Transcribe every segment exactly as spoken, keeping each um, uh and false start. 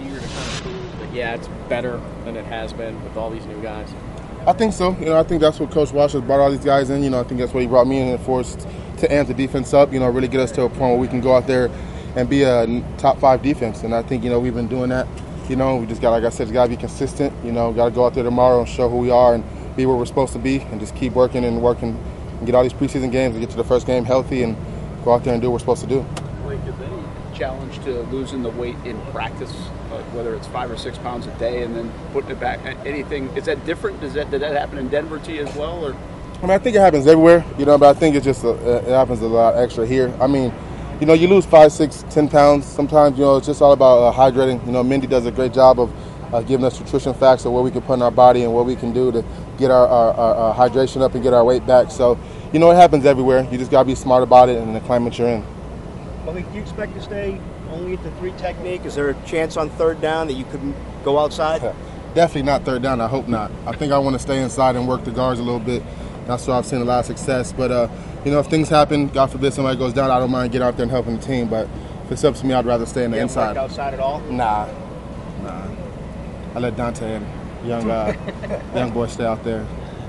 eager to kind of prove that, yeah, it's better than it has been with all these new guys? I think so. You know, I think that's what Coach Walsh has brought all these guys in. You know, I think that's what he brought me in for us to amp the defense up. You know, really get us to a point where we can go out there and be a top five defense. And I think, you know, we've been doing that. You know, we just got, like I said, got to be consistent. You know, got to go out there tomorrow and show who we are and be where we're supposed to be, and just keep working and working and get all these preseason games and get to the first game healthy and go out there and do what we're supposed to do. Blake, is any challenge to losing the weight in practice, uh, whether it's five or six pounds a day and then putting it back? Anything, is that different? Does that, did that happen in Denver to you as well? Or? I mean, I think it happens everywhere, you know, but I think it's just, a, it happens a lot extra here. I mean, you know, you lose five, six, ten pounds. Sometimes, you know, it's just all about uh, hydrating. You know, Mindy does a great job of uh, giving us nutrition facts of what we can put in our body and what we can do to get our, our, our, our hydration up and get our weight back. So, you know, it happens everywhere. You just got to be smart about it and the climate you're in. Malik, do you expect to stay only at the three technique? Is there a chance on third down that you could go outside? Definitely not third down. I hope not. I think I want to stay inside and work the guards a little bit. That's where I've seen a lot of success. But, uh, you know, if things happen, God forbid somebody goes down, I don't mind getting out there and helping the team. But if it's up to me, I'd rather stay in the you inside. Work outside at all? Nah. Nah. I let Dante and young uh, young boy stay out there.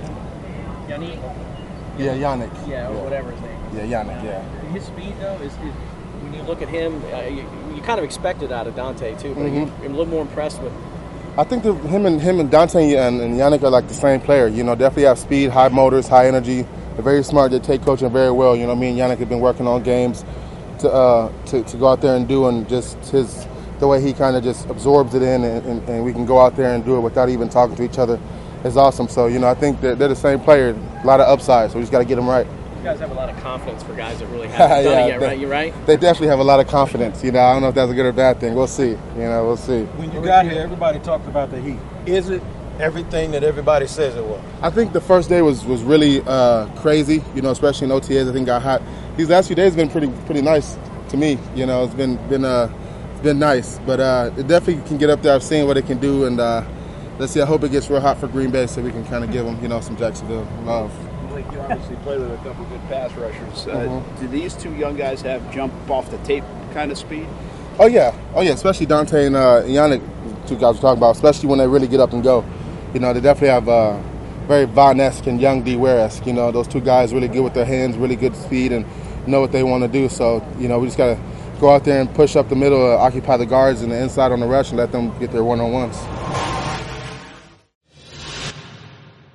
Yannick? Yeah, Yannick. Yeah, or yeah. whatever his name is. Yeah, Yannick, yeah. His speed, though, is, is when you look at him, uh, you, you kind of expect it out of Dante, too. But Mm-hmm. I'm a little more impressed with I think that him and him and Dante and, and Yannick are like the same player. You know, definitely have speed, high motors, high energy. They're very smart. They take coaching very well. You know, me and Yannick have been working on games to uh, to, to go out there and do, and just his the way he kind of just absorbs it in, and, and, and we can go out there and do it without even talking to each other is awesome. So, you know, I think that they're the same player. A lot of upside, so we just got to get them right. You guys have a lot of confidence for guys that really haven't done yeah, it yet, they, right? You right? They definitely have a lot of confidence. You know, I don't know if that's a good or bad thing. We'll see. You know, we'll see. When you got here, everybody talked about the heat. Is it everything that everybody says it was? I think the first day was was really uh, crazy. You know, especially in O T As. I think got hot. These last few days have been pretty pretty nice to me. You know, it's been been uh, it's been nice, but uh, it definitely can get up there. I've seen what it can do, and uh, let's see. I hope it gets real hot for Green Bay, so we can kind of give them, you know, some Jacksonville love. Blake, you obviously played with a couple good pass rushers. Uh, Mm-hmm. Do these two young guys have jump off the tape kind of speed? Oh yeah, oh yeah. Especially Dante and uh, Yannick, two guys we're talking about. Especially when they really get up and go. You know, they definitely have uh, very Von-esque and young D Ware-esque. You know, those two guys really good with their hands, really good speed, and know what they want to do. So, you know, we just got to go out there and push up the middle, uh, occupy the guards and the inside on the rush, and let them get their one-on-ones.